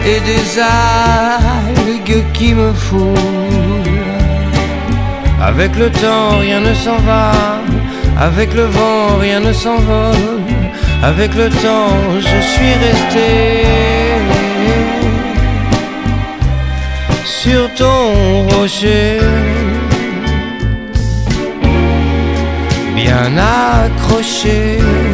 et des algues qui me foulent. Avec le temps rien ne s'en va, avec le vent rien ne s'envole. Avec le temps je suis resté sur ton rocher, bien accroché.